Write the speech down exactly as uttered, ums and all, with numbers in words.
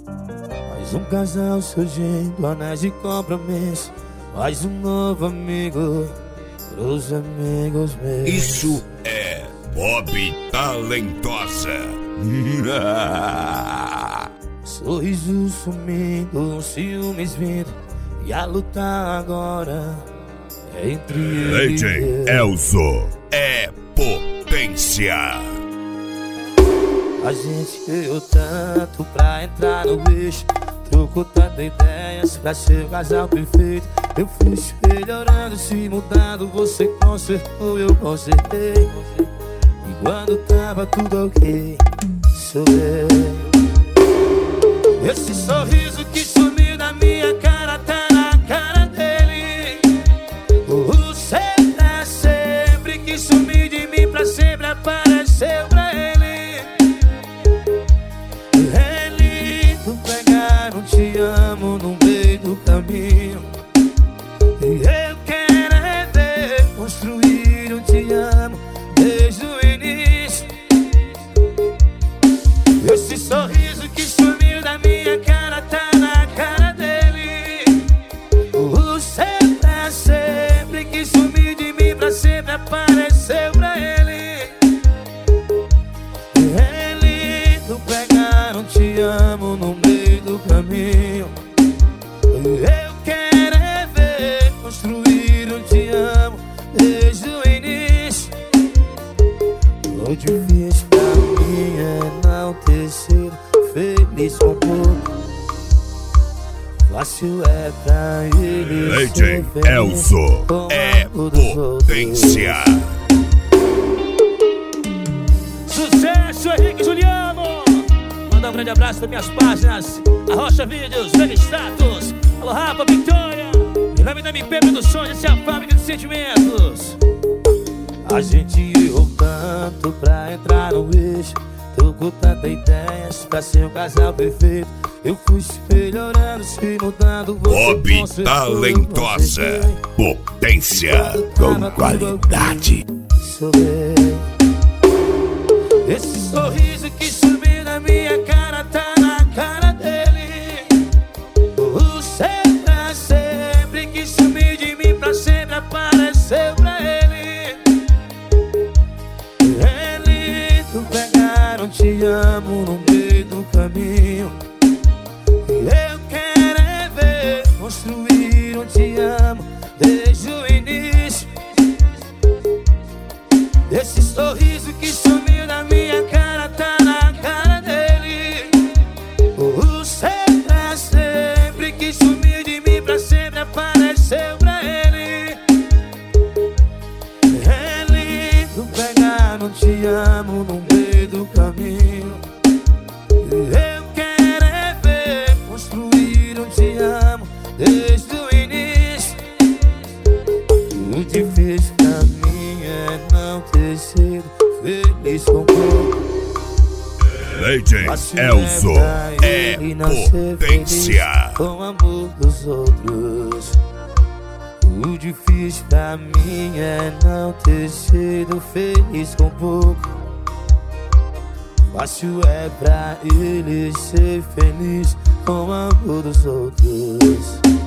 Mais um casal surgindo, anéis de compromisso. Mais um novo amigo pros amigos meus. Isso é Bob Talentosa. Sorriso sumindo, ciúmes vindo, e a luta agora é entre ele D J Elzo é potência. A gente ganhou tanto pra entrar no bicho, trocou tantas ideias pra ser o casal perfeito. Eu fui se melhorando, se mudando, você consertou, eu consertei. E quando tava tudo ok, sou eu. Esse sorriso que sumiu da minha cara tá na cara dele. O ser pra sempre que sumiu de mim pra sempre apareceu pra ele. É lindo pegar um te amo no meio do caminho. Eu quero é ver construir um te amo desde o início. Esse sorriso que sumiu da minha cara tá na cara dele. O ser pra sempre que sumiu de mim pra sempre apareceu pra ele. É lindo pegar um te amo no meio do caminho. Eu quero é ver construir um te amo desde o início. O difícil pra mim é não ter sido feliz com pouco. Fácil é pra ele D J ser feliz Elzo com é algo dos potência. Sucesso, Henrique Juliano. Mandar um grande abraço das minhas páginas Arrocha Vídeos, Vega Status. Alô Rafa, Victoria. Em nome da M P Produções, essa é a fábrica de sentimentos. A gente errou tanto pra entrar no eixo, trocou tantas ideias pra ser um casal perfeito. Eu fui se melhorando, se mudando, você Bob consertou, Talentosa, eu potência com qualidade. sou eu. Esse sorriso que sumiu da minha cara tá na cara dele. O ser pra sempre que sumiu de mim pra sempre apareceu pra ele. É lindo pegar um te amo no meio do caminho. Eu quero é ver construir um te amo desde o início. Esse sorriso que sumiu da minha cara tá na cara dele. O ser pra sempre que sumiu de mim pra sempre apareceu pra ele. É lindo pegar um te amo no meio do caminho. Eu quero é ver construir um te amo desde o início. O difícil pra mim é não ter sido feliz com pouco. D J Elzo é potência. Com o amor dos outros. O difícil pra mim é não ter sido feliz com pouco. Fácil é pra ele ser feliz com o amor dos outros.